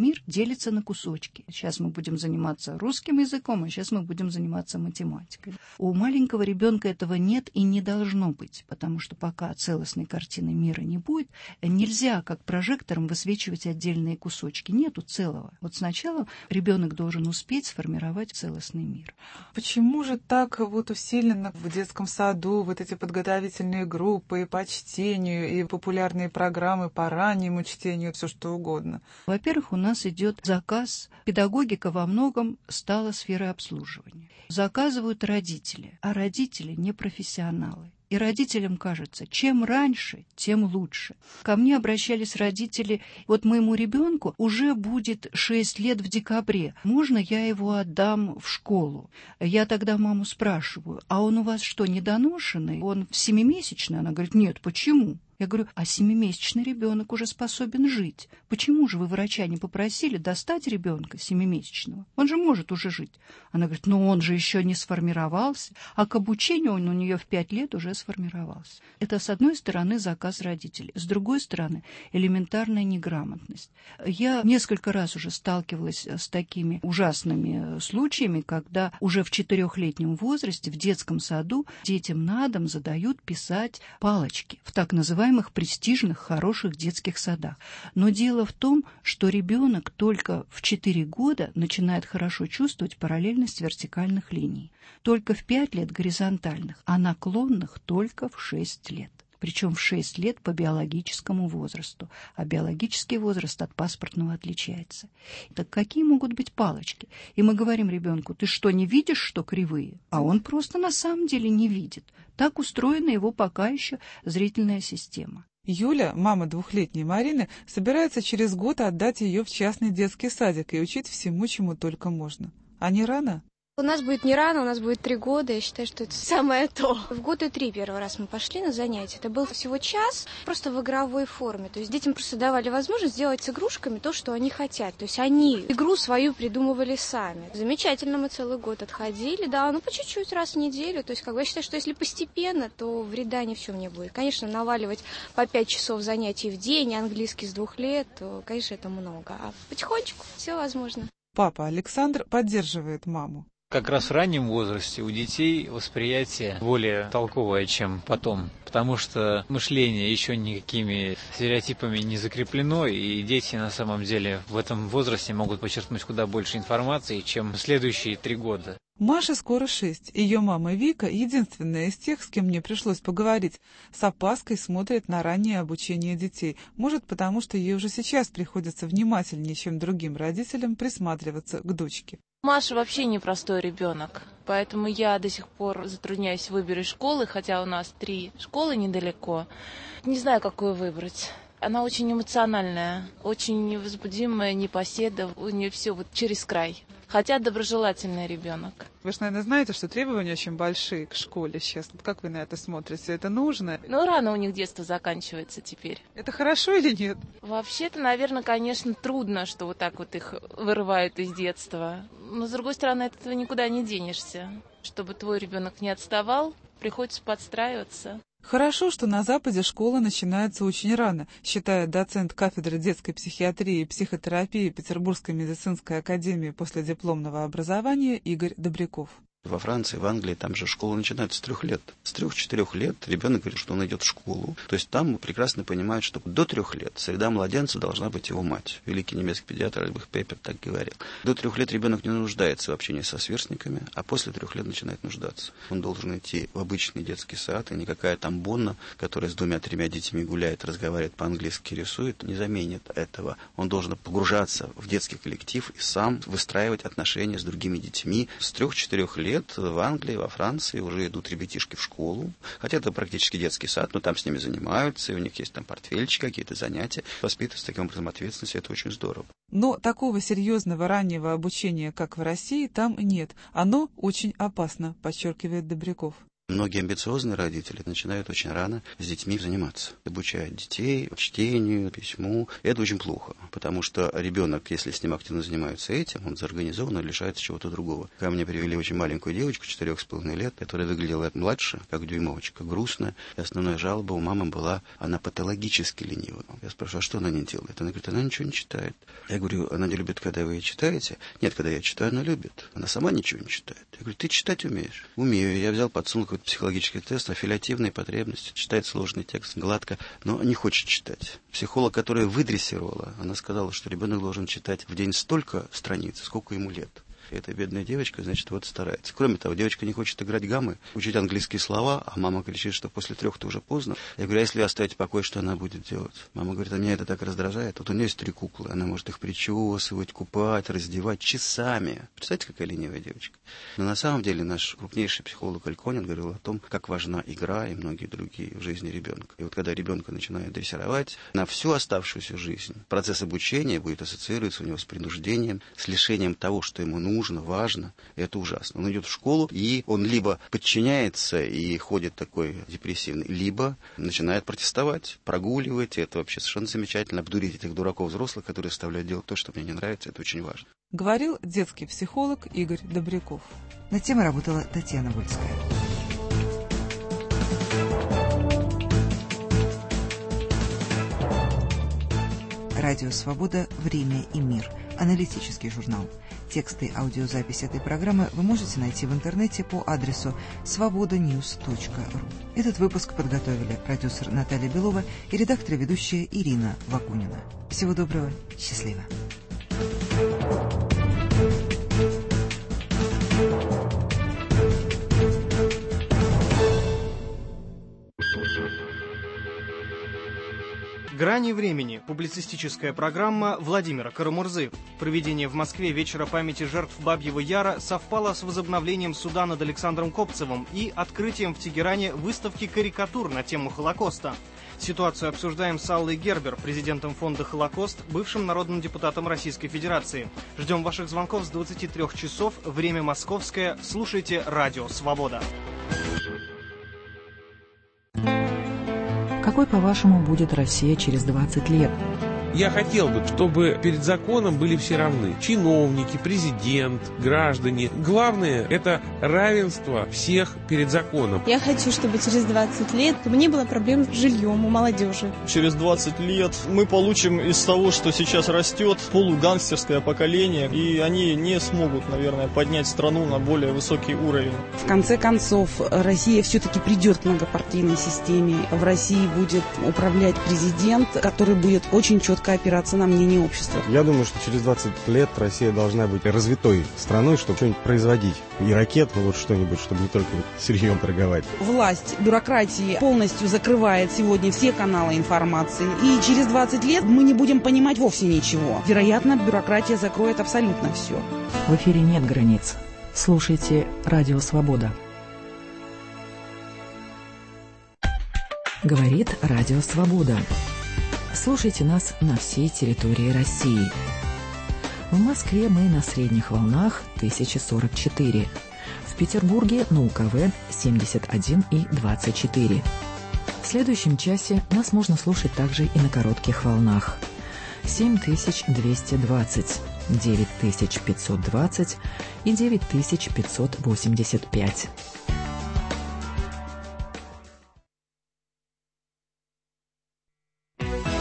делится на кусочки. Сейчас мы будем заниматься русским языком, а сейчас мы будем заниматься математикой. У маленького ребенка этого нет и не должно быть, потому что пока целостной картины мира не будет, нельзя как прожектором высвечивать отдельные кусочки. Нету целого. Вот сначала ребенок должен успеть сформировать целостный мир. Почему же так вот усиленно в детском саду вот эти подготовительные группы и по чтению, и популярные программы по раннему чтению, все что угодно? Во-первых, у нас идет заказ. Педагогика во многом стала сферой обслуживания. Заказывают родители, а родители не профессионалы. И родителям кажется, чем раньше, тем лучше. Ко мне обращались родители, вот моему ребенку уже будет шесть лет в декабре, можно я его отдам в школу? Я тогда маму спрашиваю, а он у вас что, недоношенный? Он семимесячный? Она говорит, нет, почему? Я говорю, а семимесячный ребенок уже способен жить. Почему же вы врача не попросили достать ребенка семимесячного? Он же может уже жить. Она говорит, ну он же еще не сформировался, а к обучению он у нее в пять лет уже сформировался. Это, с одной стороны, заказ родителей. С другой стороны, элементарная неграмотность. Я несколько раз уже сталкивалась с такими ужасными случаями, когда уже в четырехлетнем возрасте в детском саду детям на дом задают писать палочки в так называемых престижных, хороших детских садах. Но дело в том, что ребенок только в четыре года начинает хорошо чувствовать параллельность вертикальных линий. Только в пять лет горизонтальных, а наклонных только в шесть лет. Причем в шесть лет по биологическому возрасту, а биологический возраст от паспортного отличается. Так какие могут быть палочки? И мы говорим ребенку, ты что, не видишь, что кривые? А он просто на самом деле не видит. Так устроена его пока еще зрительная система. Юля, мама двухлетней Марины, собирается через год отдать ее в частный детский садик и учить всему, чему только можно. А не рано? У нас будет не рано, у нас будет три года. Я считаю, что это самое то. В года три первый раз мы пошли на занятия. Это был всего час, просто в игровой форме. То есть детям просто давали возможность сделать с игрушками то, что они хотят. То есть они игру свою придумывали сами. Замечательно, мы целый год отходили, да, ну по чуть-чуть раз в неделю. То есть как бы я считаю, что если постепенно, то вреда ни в чем не будет. Конечно, наваливать по пять часов занятий в день, английский с двух лет, то, конечно, это много. А потихонечку все возможно. Папа Александр поддерживает маму. Как раз в раннем возрасте у детей восприятие более толковое, чем потом, потому что мышление еще никакими стереотипами не закреплено, и дети на самом деле в этом возрасте могут почерпнуть куда больше информации, чем следующие три года. Маше скоро шесть. Ее мама Вика, единственная из тех, с кем мне пришлось поговорить, с опаской смотрит на раннее обучение детей. Может, потому что ей уже сейчас приходится внимательнее, чем другим родителям, присматриваться к дочке. Маша вообще непростой ребенок, поэтому я до сих пор затрудняюсь в выборе школы, хотя у нас три школы недалеко. Не знаю, какую выбрать. Она очень эмоциональная, очень невозбудимая, непоседа, у нее все вот через край. Хотя доброжелательный ребенок. Вы же, наверное, знаете, что требования очень большие к школе сейчас. Вот как вы на это смотрите? Это нужно? Ну, рано у них детство заканчивается теперь. Это хорошо или нет? Вообще-то, наверное, конечно, трудно, что вот так вот их вырывают из детства. Но, с другой стороны, от этого никуда не денешься. Чтобы твой ребенок не отставал, приходится подстраиваться. Хорошо, что на Западе школа начинается очень рано, считает доцент кафедры детской психиатрии и психотерапии Петербургской медицинской академии последипломного образования Игорь Добряков. Во Франции, в Англии, там же школа начинается с трех лет. С трех-четырех лет ребенок говорит, что он идет в школу. То есть там прекрасно понимают, что до трех лет среда младенца должна быть его мать. Великий немецкий педиатр Альбрехт Пеппер так говорил. До трех лет ребенок не нуждается в общении со сверстниками, а после трех лет начинает нуждаться. Он должен идти в обычный детский сад, и никакая там Бонна, которая с двумя-тремя детьми гуляет, разговаривает по-английски, рисует, не заменит этого. Он должен погружаться в детский коллектив и сам выстраивать отношения с другими детьми. С трех-четырех лет в Англии, во Франции уже идут ребятишки в школу, хотя это практически детский сад, но там с ними занимаются, и у них есть там портфельчики, какие-то занятия. Воспитывать таким образом ответственность, это очень здорово. Но такого серьезного раннего обучения, как в России, там нет. Оно очень опасно, подчеркивает Добряков. Многие амбициозные родители начинают очень рано с детьми заниматься. Обучают детей чтению, письму. Это очень плохо, потому что ребенок, если с ним активно занимаются этим, он заорганизованно лишается чего-то другого. Ко мне привели очень маленькую девочку, четырех с половиной лет, которая выглядела младше, как дюймовочка, грустная. И основная жалоба у мамы была, она патологически ленива. Я спрашиваю, а что она не делает? Она говорит, она ничего не читает. Я говорю, она не любит, когда вы ей читаете? Нет, когда я читаю, она любит. Она сама ничего не читает. Я говорю, ты читать умеешь? Умею. Я взял, подсунул какой-то психологический тест, аффилиативные потребности, читает сложный текст гладко, но не хочет читать. Психолог, которая выдрессировала, она сказала, что ребенок должен читать в день столько страниц, сколько ему лет. И эта бедная девочка, значит, вот старается. Кроме того, девочка не хочет играть гаммы, учить английские слова, а мама кричит, что после трех-то уже поздно. Я говорю, а если оставить в покое, что она будет делать? Мама говорит, а меня это так раздражает. Вот у нее есть три куклы, она может их причесывать, купать, раздевать часами. Представляете, какая ленивая девочка? Но на самом деле наш крупнейший психолог Альконин говорил о том, как важна игра и многие другие в жизни ребенка. И вот когда ребенка начинают дрессировать, на всю оставшуюся жизнь процесс обучения будет ассоциироваться у него с принуждением, с лишением того, что ему нужно, нужно, важно, это ужасно. Он идет в школу, и он либо подчиняется и ходит такой депрессивный, либо начинает протестовать, прогуливать. Это вообще совершенно замечательно. Обдурить этих дураков взрослых, которые заставляют делать то, что мне не нравится, это очень важно. Говорил детский психолог Игорь Добряков. Над темой работала Татьяна Вольская. Радио «Свобода. Время и мир». Аналитический журнал. Тексты и аудиозапись этой программы вы можете найти в интернете по адресу свобода ньюс точка ру. Этот выпуск подготовили продюсер Наталья Белова и редактор и ведущая Ирина Вакунина. Всего доброго, счастливо. «Грани времени» – публицистическая программа Владимира Карамурзы. Проведение в Москве вечера памяти жертв Бабьего Яра совпало с возобновлением суда над Александром Копцевым и открытием в Тегеране выставки карикатур на тему Холокоста. Ситуацию обсуждаем с Аллой Гербер, президентом фонда «Холокост», бывшим народным депутатом Российской Федерации. Ждем ваших звонков с двадцати трёх часов, время московское. Слушайте «Радио Свобода». Какой, по-вашему, будет Россия через двадцать лет? Я хотел бы, чтобы перед законом были все равны. Чиновники, президент, граждане. Главное – это равенство всех перед законом. Я хочу, чтобы через двадцать лет не было проблем с жильем у молодежи. Через двадцать лет мы получим из того, что сейчас растет, полугангстерское поколение, и они не смогут, наверное, поднять страну на более высокий уровень. В конце концов, Россия все-таки придет к многопартийной системе. В России будет управлять президент, который будет очень четко опираться на мнение общества. Я думаю, что через двадцать лет Россия должна быть развитой страной, чтобы что-нибудь производить. И ракет, ну вот что-нибудь, чтобы не только сырьем торговать. Власть бюрократии полностью закрывает сегодня все каналы информации. И через двадцать лет мы не будем понимать вовсе ничего. Вероятно, бюрократия закроет абсолютно все. В эфире нет границ. Слушайте «Радио Свобода». Говорит «Радио Свобода». Слушайте нас на всей территории России. В Москве мы на средних волнах тысяча сорок четыре. В Петербурге на У К В семьдесят один и двадцать четыре. В следующем часе нас можно слушать также и на коротких волнах. семь тысяч двести двадцать, девять тысяч пятьсот двадцать и девять тысяч пятьсот восемьдесят пять.